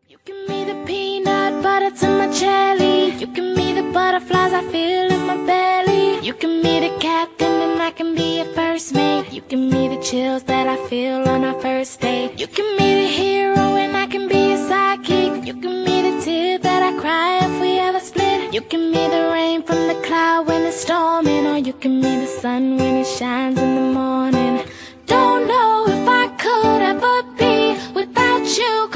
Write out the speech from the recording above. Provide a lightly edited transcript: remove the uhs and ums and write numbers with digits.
You give me the peanut butter to my jelly. You give me the butterflies I feel in my belly. You give me the captain and I can be your first mate. You give me the chills that I feel on our first date. You give me the hero and I can be your sidekick. You give me the tear that I cry if we ever split. You give me the rain from the cloud when it's storming, or you give me the sun when it shines in the morning. Don't know if I could ever be without you.